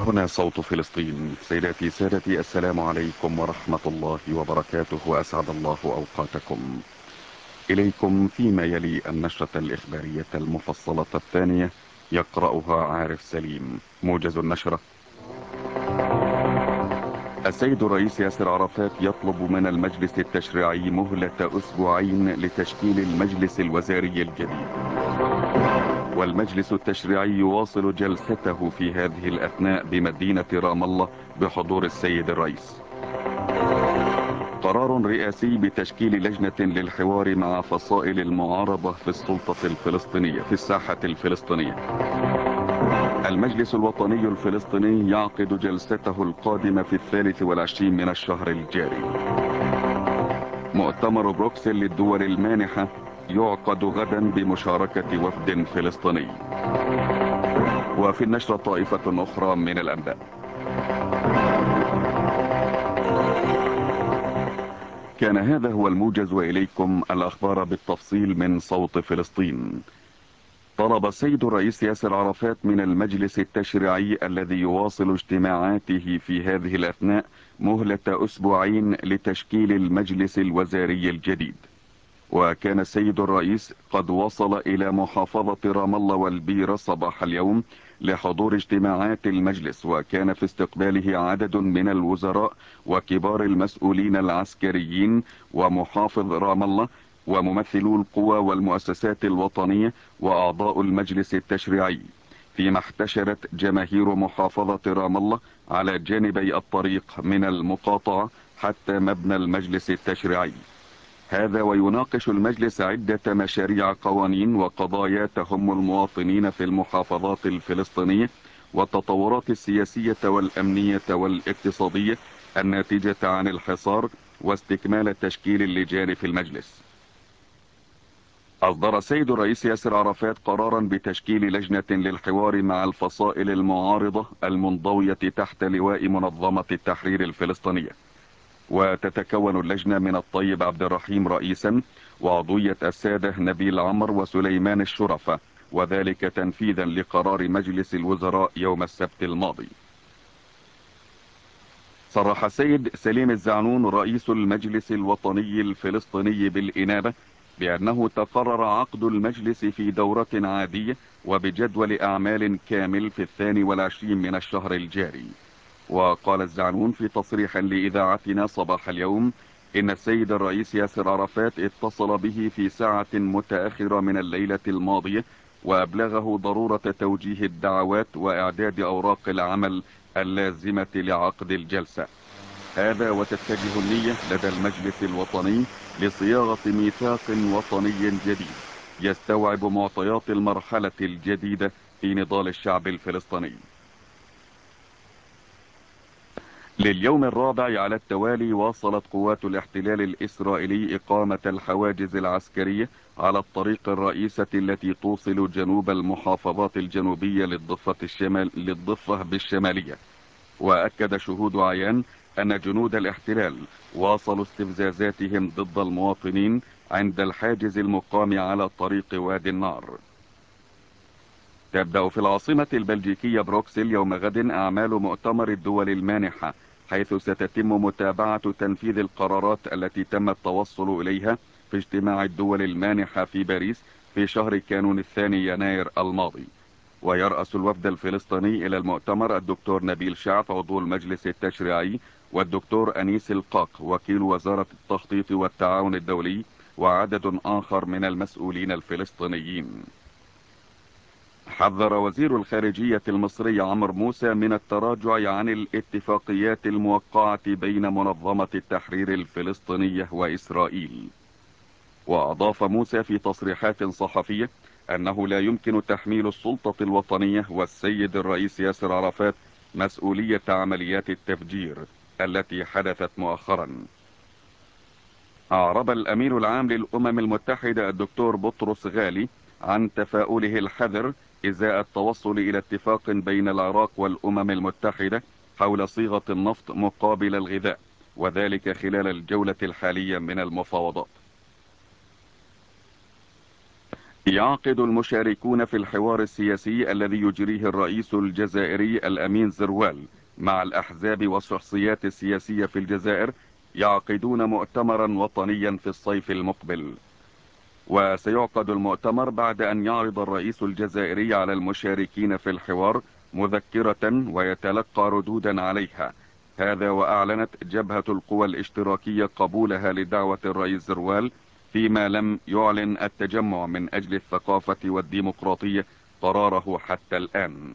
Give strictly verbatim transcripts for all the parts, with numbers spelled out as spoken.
هنا صوت فلسطين. سيداتي سادتي، السلام عليكم ورحمة الله وبركاته، وأسعد الله أوقاتكم. إليكم فيما يلي النشرة الإخبارية المفصلة الثانية، يقرأها عارف سليم. موجز النشرة: السيد الرئيس ياسر عرفات يطلب من المجلس التشريعي مهلة أسبوعين لتشكيل المجلس الوزاري الجديد. والمجلس التشريعي يواصل جلسته في هذه الأثناء بمدينة رام الله بحضور السيد الرئيس. قرار رئاسي بتشكيل لجنة للحوار مع فصائل المعارضة في السلطة الفلسطينية في الساحة الفلسطينية. المجلس الوطني الفلسطيني يعقد جلسته القادمة في الثالث والعشرين من الشهر الجاري. مؤتمر بروكسل للدول المانحة يعقد غدا بمشاركة وفد فلسطيني. وفي النشرة طائفة أخرى من الأنباء. كان هذا هو الموجز، وإليكم الأخبار بالتفصيل من صوت فلسطين. طلب السيد الرئيس ياسر عرفات من المجلس التشريعي الذي يواصل اجتماعاته في هذه الأثناء مهلة أسبوعين لتشكيل المجلس الوزاري الجديد. وكان السيد الرئيس قد وصل إلى محافظة رام الله والبيرة صباح اليوم لحضور اجتماعات المجلس، وكان في استقباله عدد من الوزراء وكبار المسؤولين العسكريين ومحافظ رام الله وممثلو القوى والمؤسسات الوطنية وأعضاء المجلس التشريعي، فيما احتشرت جماهير محافظة رام الله على جانبي الطريق من المقاطعة حتى مبنى المجلس التشريعي. هذا ويناقش المجلس عدة مشاريع قوانين وقضايا تهم المواطنين في المحافظات الفلسطينية والتطورات السياسية والأمنية والاقتصادية الناتجة عن الحصار واستكمال تشكيل اللجان في المجلس. أصدر السيد الرئيس ياسر عرفات قرارا بتشكيل لجنة للحوار مع الفصائل المعارضة المنضوية تحت لواء منظمة التحرير الفلسطينية، وتتكون اللجنة من الطيب عبد الرحيم رئيسا، وعضوية السادة نبيل عمر وسليمان الشرفة، وذلك تنفيذا لقرار مجلس الوزراء يوم السبت الماضي. صرح السيد سليم الزعنون رئيس المجلس الوطني الفلسطيني بالإنابة بأنه تقرر عقد المجلس في دورة عادية وبجدول أعمال كامل في الثاني والعشرين من الشهر الجاري. وقال الزعنون في تصريح لإذاعتنا صباح اليوم إن السيد الرئيس ياسر عرفات اتصل به في ساعة متأخرة من الليلة الماضية وأبلغه ضرورة توجيه الدعوات وإعداد أوراق العمل اللازمة لعقد الجلسة. هذا وتتجه النية لدى المجلس الوطني لصياغة ميثاق وطني جديد يستوعب معطيات المرحلة الجديدة في نضال الشعب الفلسطيني. لليوم الرابع على التوالي واصلت قوات الاحتلال الإسرائيلي إقامة الحواجز العسكرية على الطريق الرئيسة التي توصل جنوب المحافظات الجنوبية للضفة الشمال للضفة بالشمالية. وأكد شهود عيان أن جنود الاحتلال واصلوا استفزازاتهم ضد المواطنين عند الحاجز المقام على طريق وادي النار. تبدأ في العاصمة البلجيكية بروكسل يوم غد أعمال مؤتمر الدول المانحة، حيث ستتم متابعة تنفيذ القرارات التي تم التوصل إليها في اجتماع الدول المانحة في باريس في شهر كانون الثاني يناير الماضي. ويرأس الوفد الفلسطيني إلى المؤتمر الدكتور نبيل شعث عضو المجلس التشريعي، والدكتور أنيس القاق وكيل وزارة التخطيط والتعاون الدولي، وعدد آخر من المسؤولين الفلسطينيين. حذر وزير الخارجية المصري عمرو موسى من التراجع عن الاتفاقيات الموقعة بين منظمة التحرير الفلسطينية وإسرائيل. وأضاف موسى في تصريحات صحفية أنه لا يمكن تحميل السلطة الوطنية والسيد الرئيس ياسر عرفات مسؤولية عمليات التفجير التي حدثت مؤخرا. أعرب الأمين العام للأمم المتحدة الدكتور بطرس غالي عن تفاؤله الحذر إزاء التوصل إلى اتفاق بين العراق والأمم المتحدة حول صيغة النفط مقابل الغذاء، وذلك خلال الجولة الحالية من المفاوضات. يعقد المشاركون في الحوار السياسي الذي يجريه الرئيس الجزائري الأمين زروال مع الأحزاب والشخصيات السياسية في الجزائر يعقدون مؤتمرا وطنيا في الصيف المقبل. وسيعقد المؤتمر بعد أن يعرض الرئيس الجزائري على المشاركين في الحوار مذكرة ويتلقى ردودا عليها. هذا وأعلنت جبهة القوى الاشتراكية قبولها لدعوة الرئيس زروال، فيما لم يعلن التجمع من أجل الثقافة والديمقراطية قراره حتى الآن.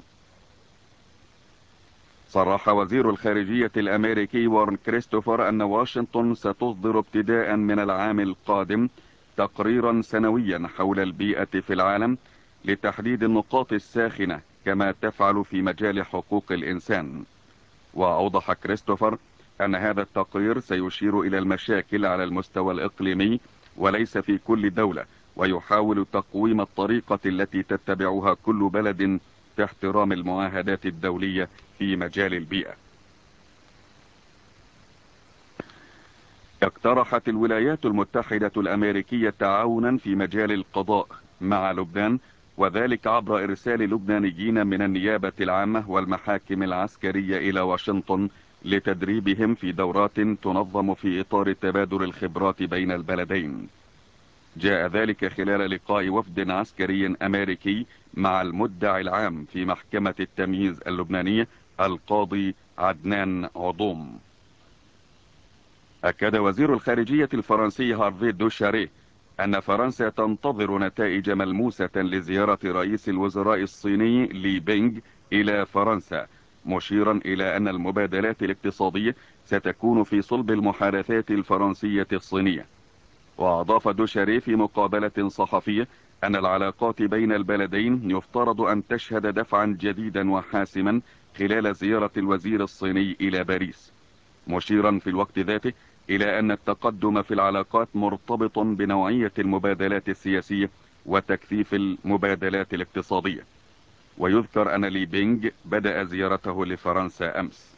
صرح وزير الخارجية الأمريكي وارن كريستوفر أن واشنطن ستصدر ابتداء من العام القادم تقريرا سنويا حول البيئة في العالم لتحديد النقاط الساخنة كما تفعل في مجال حقوق الإنسان. وأوضح كريستوفر أن هذا التقرير سيشير إلى المشاكل على المستوى الإقليمي وليس في كل دولة، ويحاول تقويم الطريقة التي تتبعها كل بلد في احترام المعاهدات الدولية في مجال البيئة. اقترحت الولايات المتحدة الأمريكية تعاونا في مجال القضاء مع لبنان، وذلك عبر إرسال لبنانيين من النيابة العامة والمحاكم العسكرية إلى واشنطن لتدريبهم في دورات تنظم في إطار تبادل الخبرات بين البلدين. جاء ذلك خلال لقاء وفد عسكري أمريكي مع المدعي العام في محكمة التمييز اللبنانية القاضي عدنان عضوم. أكد وزير الخارجية الفرنسي هارفي دوشاري أن فرنسا تنتظر نتائج ملموسة لزيارة رئيس الوزراء الصيني لي بينغ إلى فرنسا، مشيرا إلى أن المبادلات الاقتصادية ستكون في صلب المحادثات الفرنسية الصينية. وأضاف دوشاري في مقابلة صحفية أن العلاقات بين البلدين يفترض أن تشهد دفعا جديدا وحاسما خلال زيارة الوزير الصيني إلى باريس، مشيرا في الوقت ذاته إلى أن التقدم في العلاقات مرتبط بنوعية المبادلات السياسية وتكثيف المبادلات الاقتصادية. ويذكر أن لي بينغ بدأ زيارته لفرنسا أمس.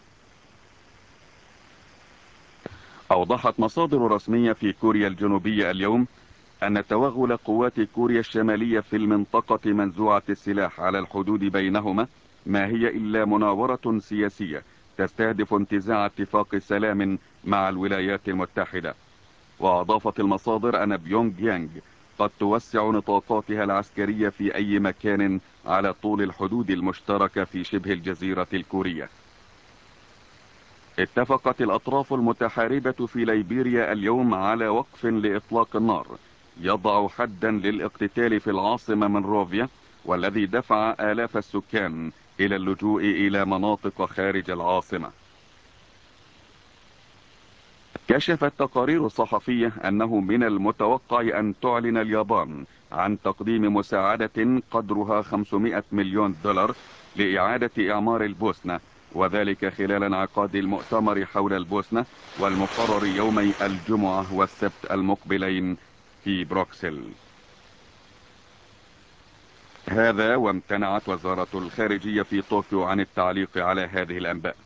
أوضحت مصادر رسمية في كوريا الجنوبية اليوم أن توغل قوات كوريا الشمالية في المنطقة منزوعة السلاح على الحدود بينهما ما هي إلا مناورة سياسية تستهدف انتزاع اتفاق سلام مع الولايات المتحدة. وأضافت المصادر أن بيونغ يانغ قد توسع نطاقاتها العسكرية في أي مكان على طول الحدود المشتركة في شبه الجزيرة الكورية. اتفقت الأطراف المتحاربة في ليبيريا اليوم على وقف لإطلاق النار يضع حدا للاقتتال في العاصمة منروفيا، والذي دفع آلاف السكان إلى اللجوء إلى مناطق خارج العاصمة. كشفت تقارير صحفية أنه من المتوقع أن تعلن اليابان عن تقديم مساعدة قدرها خمسمائة مليون دولار لإعادة إعمار البوسنة، وذلك خلال انعقاد المؤتمر حول البوسنة والمقرر يومي الجمعة والسبت المقبلين في بروكسل. هذا وامتنعت وزارة الخارجية في طوكيو عن التعليق على هذه الأنباء.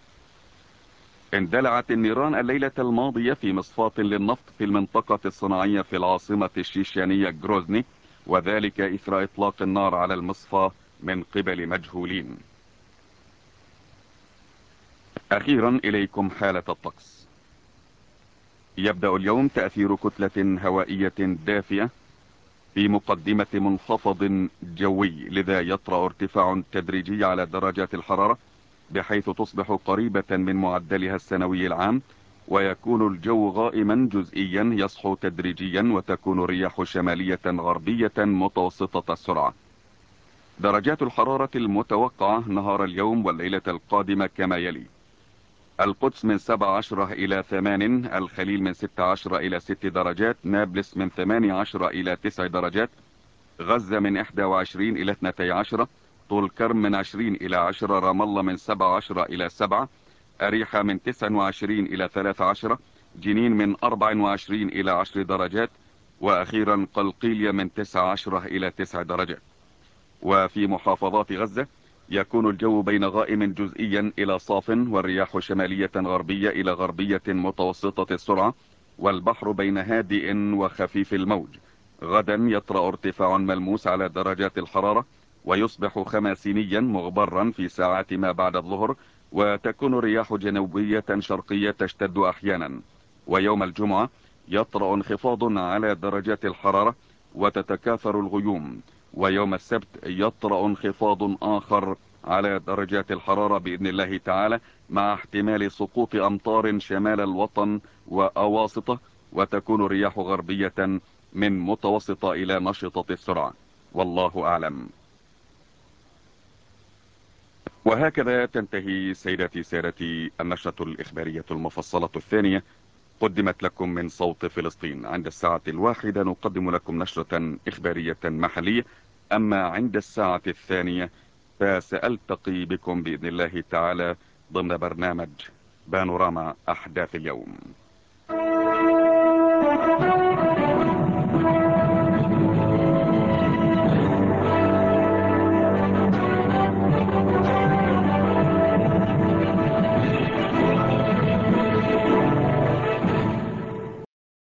اندلعت النيران الليلة الماضية في مصفاة للنفط في المنطقة الصناعية في العاصمة الشيشانية جروزني، وذلك إثر إطلاق النار على المصفاة من قبل مجهولين. أخيرا إليكم حالة الطقس. يبدأ اليوم تأثير كتلة هوائية دافئة في مقدمة منخفض جوي، لذا يطرأ ارتفاع تدريجي على درجات الحرارة بحيث تصبح قريبة من معدلها السنوي العام، ويكون الجو غائما جزئيا يصحو تدريجيا، وتكون الرياح شمالية غربية متوسطة السرعة. درجات الحرارة المتوقعة نهار اليوم والليلة القادمة كما يلي: القدس من سبع عشرة إلى ثمان، الخليل من ست عشرة إلى ست درجات، نابلس من ثمان عشرة إلى تسع درجات، غزة من إحدى وعشرين إلى اثنتي عشرة، طول كرم من عشرين إلى عشرة، رام الله من سبع عشرة إلى سبعة، أريحة من تسع وعشرين إلى ثلاث عشرة، جنين من أربع وعشرين إلى عشر درجات، وأخيرا قلقيلية من تسع عشرة إلى تسع درجات. وفي محافظات غزة يكون الجو بين غائم جزئيا إلى صاف، والرياح شمالية غربية إلى غربية متوسطة السرعة، والبحر بين هادئ وخفيف الموج، غدا يطرأ ارتفاع ملموس على درجات الحرارة، ويصبح خماسينيا مغبرا في ساعات ما بعد الظهر، وتكون رياح جنوبية شرقية تشتد أحيانا. ويوم الجمعة يطرأ انخفاض على درجات الحرارة وتتكاثر الغيوم. ويوم السبت يطرأ انخفاض آخر على درجات الحرارة بإذن الله تعالى، مع احتمال سقوط أمطار شمال الوطن وأواسطه، وتكون رياح غربية من متوسطة إلى نشطة السرعة، والله أعلم. وهكذا تنتهي سيداتي سادتي النشرة الإخبارية المفصلة الثانية، قدمت لكم من صوت فلسطين. عند الساعة الواحدة نقدم لكم نشرة إخبارية محلية، أما عند الساعة الثانية فسألتقي بكم بإذن الله تعالى ضمن برنامج بانوراما أحداث اليوم.